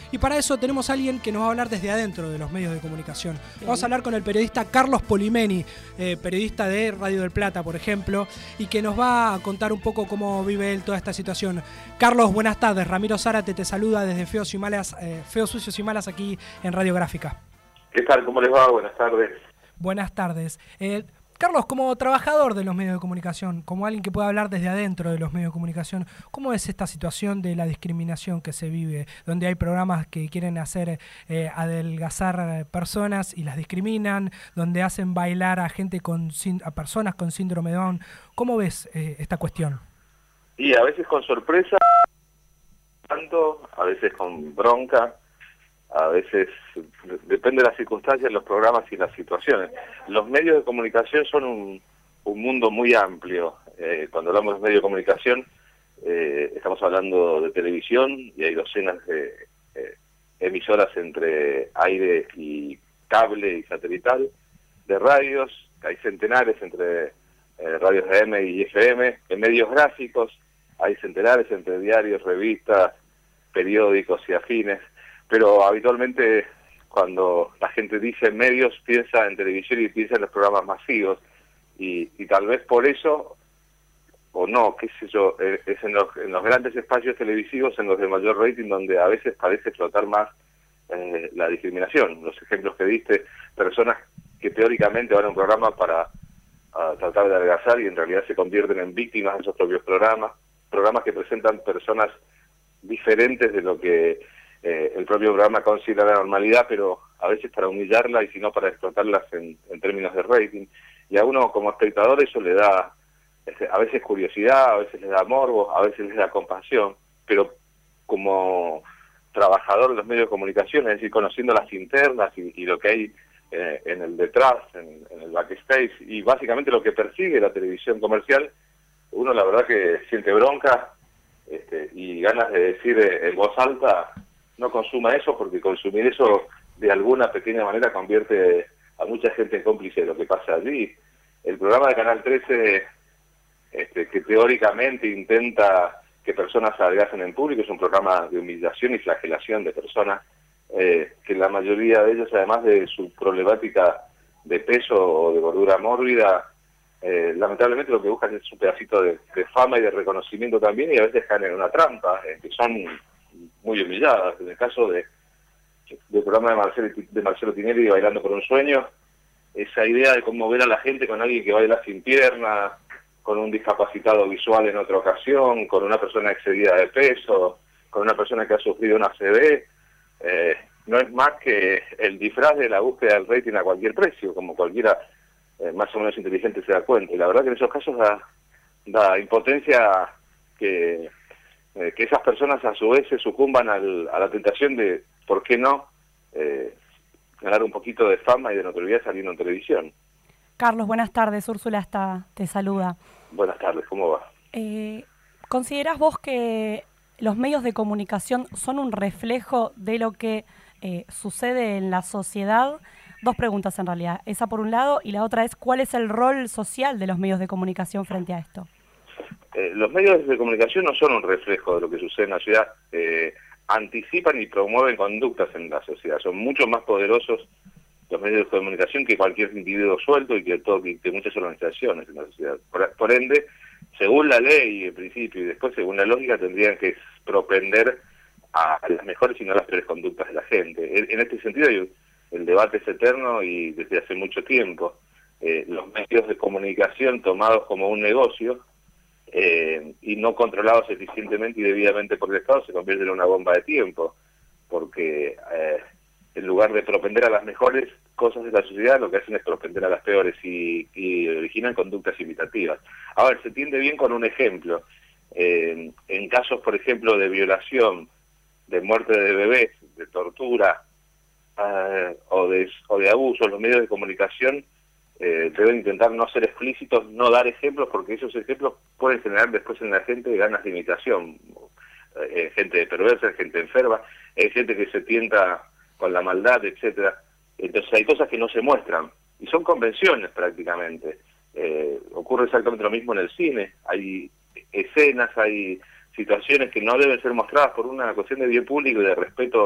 Y para eso tenemos a alguien que nos va a hablar desde adentro de los medios de comunicación. Vamos a hablar con el periodista Carlos Polimeni, periodista de Radio del Plata, por ejemplo, y que nos va a contar un poco cómo vive él toda esta situación. Carlos, buenas tardes. Ramiro Zárate te saluda desde Feos, Sucios y Malas aquí en Radiográfica. ¿Qué tal? ¿Cómo les va? Buenas tardes. Buenas tardes. Carlos, como trabajador de los medios de comunicación, como alguien que puede hablar desde adentro de los medios de comunicación, ¿cómo es esta situación de la discriminación que se vive, donde hay programas que quieren hacer adelgazar personas y las discriminan, donde hacen bailar a gente a personas con síndrome de Down? ¿Cómo ves esta cuestión? Y a veces con sorpresa, a veces con bronca, a veces depende de las circunstancias, los programas y las situaciones. Los medios de comunicación son un mundo muy amplio. Cuando hablamos de medios de comunicación, estamos hablando de televisión y hay docenas de emisoras entre aire y cable y satelital, de radios, hay centenares entre radios AM y FM, en medios gráficos, hay centenares entre diarios, revistas, periódicos y afines. Pero habitualmente cuando la gente dice medios piensa en televisión y piensa en los programas masivos y tal vez por eso, o no, qué sé yo, es en los grandes espacios televisivos, en los de mayor rating, donde a veces parece explotar más la discriminación. Los ejemplos que diste, personas que teóricamente van a un programa para tratar de adelgazar y en realidad se convierten en víctimas de esos propios programas que presentan personas diferentes de lo que el propio programa considera la normalidad, pero a veces para humillarla y si no para explotarlas en términos de rating. Y a uno como espectador eso le da a veces curiosidad, a veces le da morbo, a veces le da compasión, pero como trabajador de los medios de comunicación, es decir, conociendo las internas y lo que hay en el detrás, en el backstage, y básicamente lo que persigue la televisión comercial, uno la verdad que siente bronca y ganas de decir en voz alta: no consuma eso, porque consumir eso de alguna pequeña manera convierte a mucha gente en cómplice de lo que pasa allí. El programa de Canal 13, que teóricamente intenta que personas adelgacen en público, es un programa de humillación y flagelación de personas, que la mayoría de ellos, además de su problemática de peso o de gordura mórbida, lamentablemente lo que buscan es un pedacito de fama y de reconocimiento también, y a veces caen en una trampa, que son muy humilladas. En el caso del programa de Marcelo Tinelli, Bailando por un Sueño, esa idea de conmover a la gente con alguien que baila sin piernas, con un discapacitado visual en otra ocasión, con una persona excedida de peso, con una persona que ha sufrido una ACV, no es más que el disfraz de la búsqueda del rating a cualquier precio, como cualquiera más o menos inteligente se da cuenta. Y la verdad que en esos casos da impotencia que esas personas a su vez se sucumban a la tentación de, ¿por qué no?, ganar un poquito de fama y de notoriedad saliendo en televisión. Carlos, buenas tardes. Úrsula te saluda. Buenas tardes, ¿cómo va? ¿Considerás vos que los medios de comunicación son un reflejo de lo que sucede en la sociedad? Dos preguntas en realidad. Esa por un lado, y la otra es, ¿cuál es el rol social de los medios de comunicación frente a esto? Los medios de comunicación no son un reflejo de lo que sucede en la ciudad, anticipan y promueven conductas en la sociedad, son mucho más poderosos los medios de comunicación que cualquier individuo suelto y que muchas organizaciones en la sociedad. Por ende, según la ley en principio y después según la lógica, tendrían que propender a las mejores y no a las peores conductas de la gente. En este sentido el debate es eterno y desde hace mucho tiempo. Los medios de comunicación tomados como un negocio y no controlados eficientemente y debidamente por el Estado se convierten en una bomba de tiempo, porque en lugar de propender a las mejores cosas de la sociedad, lo que hacen es propender a las peores y originan conductas imitativas. A ver, se entiende bien con un ejemplo. En casos, por ejemplo, de violación, de muerte de bebés, de tortura o de abuso, los medios de comunicación deben intentar no ser explícitos, no dar ejemplos, porque esos ejemplos pueden generar después en la gente ganas de imitación. Gente perversa, gente enferma, gente que se tienta con la maldad, etcétera. Entonces hay cosas que no se muestran, y son convenciones prácticamente. Ocurre exactamente lo mismo en el cine. Hay escenas, hay situaciones que no deben ser mostradas por una cuestión de bien público y de respeto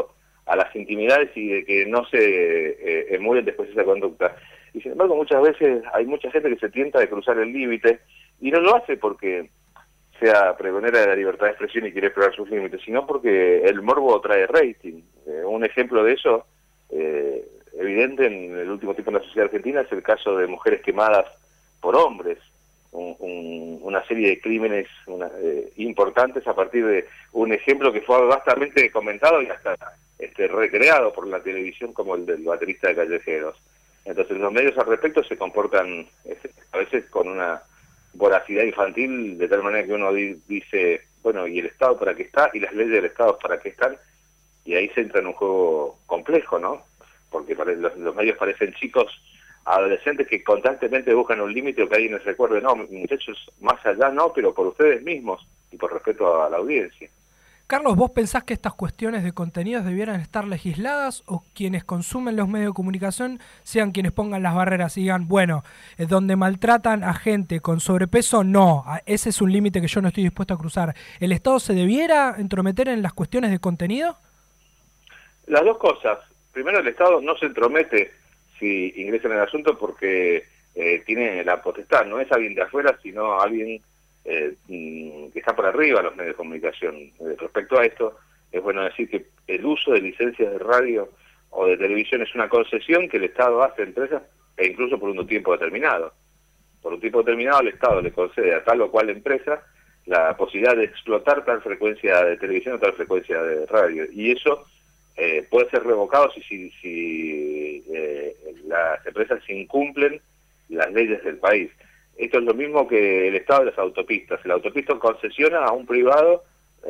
a las intimidades y de que no se emulen después esa conducta. Y sin embargo, muchas veces hay mucha gente que se tienta de cruzar el límite y no lo hace porque sea pregonera de la libertad de expresión y quiere explorar sus límites, sino porque el morbo trae rating. Un ejemplo de eso, evidente en el último tiempo en la sociedad argentina, es el caso de mujeres quemadas por hombres. Una serie de crímenes importantes a partir de un ejemplo que fue bastante comentado y hasta recreado por la televisión, como el del baterista de Callejeros. Entonces los medios al respecto se comportan a veces con una voracidad infantil, de tal manera que uno dice, bueno, ¿y el Estado para qué está? ¿Y las leyes del Estado para qué están? Y ahí se entra en un juego complejo, ¿no? Porque los medios parecen chicos adolescentes que constantemente buscan un límite o que alguien les recuerde, no, muchachos, más allá no, pero por ustedes mismos y por respeto a la audiencia. Carlos, ¿vos pensás que estas cuestiones de contenidos debieran estar legisladas o quienes consumen los medios de comunicación sean quienes pongan las barreras y digan, bueno, donde maltratan a gente con sobrepeso, no, ese es un límite que yo no estoy dispuesto a cruzar? ¿El Estado se debiera entrometer en las cuestiones de contenido? Las dos cosas. Primero, el Estado no se entromete si ingresa en el asunto porque tiene la potestad, no es alguien de afuera, sino alguien que está por arriba de los medios de comunicación. Respecto a esto, es bueno decir que el uso de licencias de radio o de televisión es una concesión que el Estado hace a empresas, e incluso por un tiempo determinado. Por un tiempo determinado el Estado le concede a tal o cual empresa la posibilidad de explotar tal frecuencia de televisión o tal frecuencia de radio. Y eso puede ser revocado si las empresas incumplen las leyes del país. Esto es lo mismo que el Estado de las autopistas. El autopista concesiona a un privado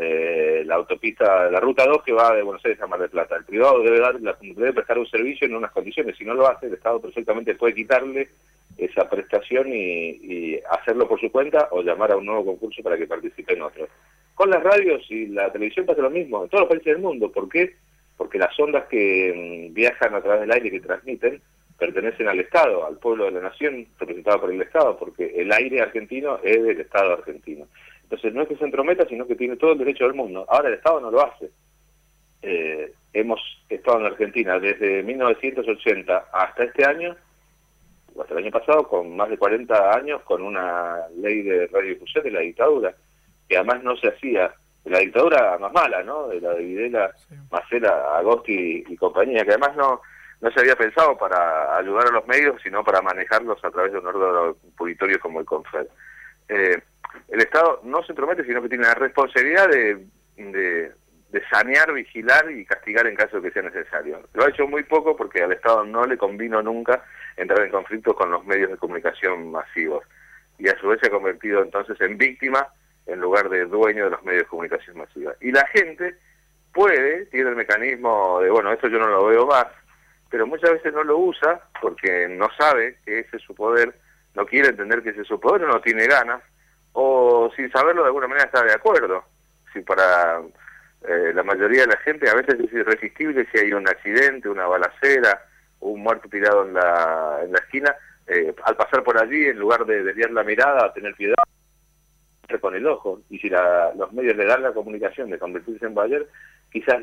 la ruta 2 que va de Buenos Aires a Mar del Plata. El privado debe prestar un servicio en unas condiciones. Si no lo hace, el Estado perfectamente puede quitarle esa prestación y hacerlo por su cuenta o llamar a un nuevo concurso para que participe en otro. Con las radios y la televisión pasa lo mismo en todos los países del mundo. ¿Por qué? Porque las ondas que viajan a través del aire y que transmiten pertenecen al Estado, al pueblo de la nación, representado por el Estado, porque el aire argentino es del Estado argentino. Entonces no es que se entrometa, sino que tiene todo el derecho del mundo. Ahora el Estado no lo hace. Hemos estado en Argentina desde 1980 hasta este año, o hasta el año pasado, con más de 40 años, con una ley de radiodifusión de la dictadura, que además no se hacía, de la dictadura más mala, ¿no? De la de Videla, sí, Macera, Agosti y compañía, que además no se había pensado para ayudar a los medios, sino para manejarlos a través de un órgano punitorio como el CONFED. El Estado no se entromete, sino que tiene la responsabilidad de sanear, vigilar y castigar en caso de que sea necesario. Lo ha hecho muy poco porque al Estado no le convino nunca entrar en conflicto con los medios de comunicación masivos. Y a su vez se ha convertido entonces en víctima en lugar de dueño de los medios de comunicación masivos. Y la gente tiene el mecanismo de, bueno, esto yo no lo veo más, pero muchas veces no lo usa porque no sabe que ese es su poder, no quiere entender que ese es su poder, o no tiene ganas, o sin saberlo de alguna manera está de acuerdo. Si para la mayoría de la gente a veces es irresistible si hay un accidente, una balacera, un muerto tirado en la esquina, al pasar por allí, en lugar de desviar la mirada, a tener piedad, con el ojo. Y si los medios le dan la comunicación de convertirse en Bayer, quizás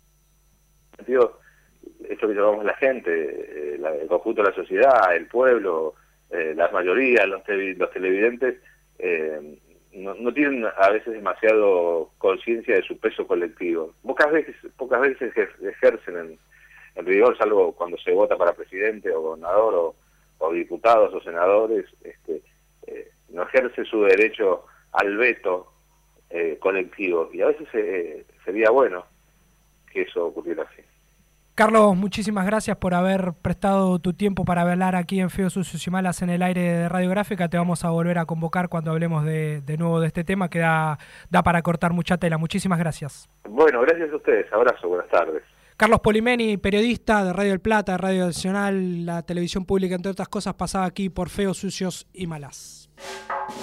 esto que llamamos la gente, el conjunto de la sociedad, el pueblo, la mayoría, los televidentes, no tienen a veces demasiado conciencia de su peso colectivo. Pocas veces ejercen en rigor, salvo cuando se vota para presidente o gobernador o diputados o senadores, no ejerce su derecho al veto colectivo. Y a veces sería bueno que eso ocurriera así. Carlos, muchísimas gracias por haber prestado tu tiempo para hablar aquí en Feos, Sucios y Malas en el aire de Radiográfica. Te vamos a volver a convocar cuando hablemos de nuevo de este tema que da para cortar mucha tela. Muchísimas gracias. Bueno, gracias a ustedes. Abrazo, buenas tardes. Carlos Polimeni, periodista de Radio del Plata, Radio Nacional, la televisión pública, entre otras cosas, pasaba aquí por Feos, Sucios y Malas.